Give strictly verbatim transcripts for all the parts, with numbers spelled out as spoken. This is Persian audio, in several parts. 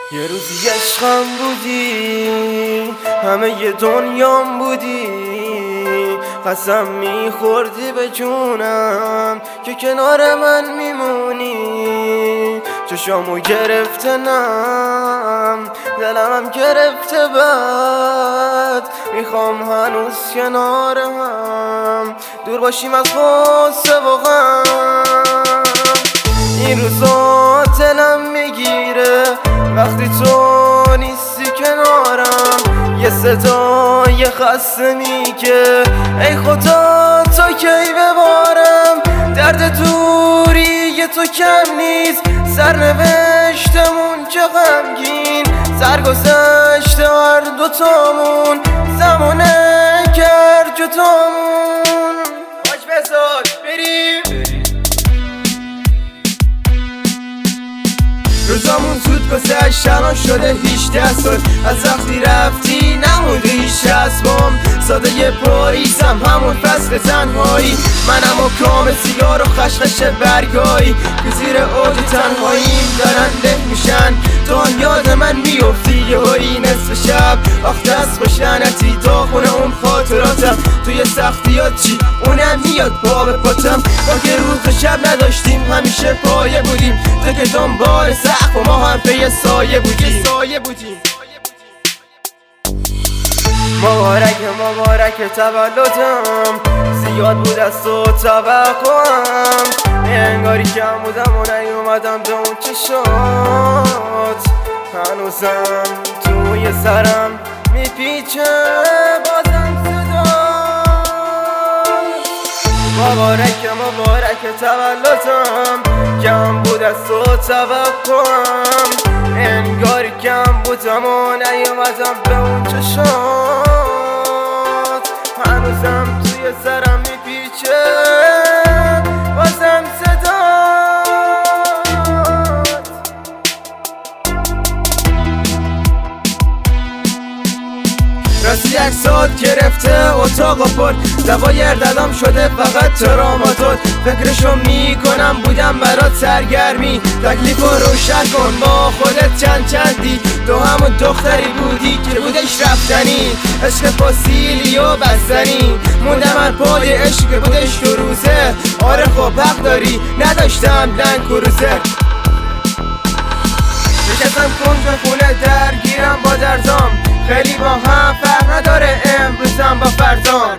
یه روزی عشقم بودی، همه ی دنیام بودی، قسم میخوردی به جونم که کنار من میمونی. چشامو گرفته نم، دلمم گرفته بد، میخوام هنوز کنار هم دور باشیم از غصه و غم. این روزا دلم میگیره وقتی تو نیستی کنارم، یه صدای خسته میگه ای خدا تا کی ببارم. درد دوری تو کم نیست، سرنوشتمون چه غمگین، سرگذشته هر دوتامون، زمانه کرد جدامون. باش بذار بریم، روزامون زود گذشت، الان شده هیچده سال از وقتی رفتی، نمونده هیچ چسبام. ساده پاییزم همون فصل تنهایی، منم و کام سیگار و خشخش برگایی که زیر اوج تنهاییم دارن له میشن. تو هم یاد من میفتی یهویی نصف شب، آخ دست باش لعنتی داغونه اون خاطراتم. توی سختیات چی اونم میاد پا به پاتم، ما که روز و شب نداشتیم همیشه پایه بودیم، تو که دنبال سقف و ما هم پی سایه بودیم سایه بودیم مبارک مبارک تولدم، زیاد بود از تو توقعم، انگاری کم بودم و نیومدم به اون چشات. هنوزم توی سرم میپیچه بازم صدا. مبارک مبارک تولدم، کم بود از تو توقعم، انگاری کم بودم و نیومدم به اون چشات. هنوزم توی سرم میپیچه بازم صدات. راستی اکسات گرفته اتاق و پر، دوای دلم شده فقط تراماتور. فکرشو میکنم بودم برات سرگرمی، تکلیف رو روشن کن با خودت چند چندی. تو همون دختری بودی که بودش رفتنی، عشق فاسیلی و بستنی، موندم من پای عشق که بودش دو روزه. آره خب حق داری، نداشتم لنگ و روزه. نشستم کنج خونه درگیرم با دردام، خیلی با هم فرق نداره امروزم با فردام.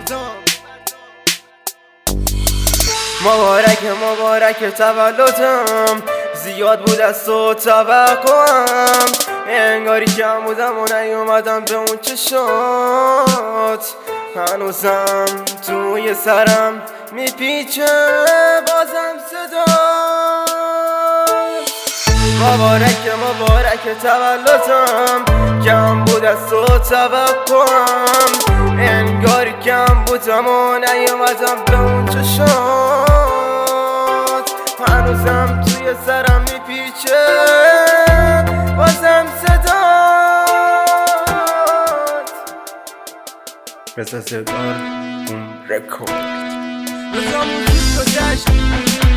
مبارک مبارک تولدم، زیاد بود از تو توقعم، انگاری کم بودم و نیومدم به اون چشات. هنوزم توی سرم میپیچه بازم صدا. مبارک مبارک تولدم، کم بود از تو توقعم، انگاری کم بودم و نیومدم به اون چشات. هنوزم توی سرم میپیچه بازم صدات. بسازدار اون رکورد. روزامون زود گذشت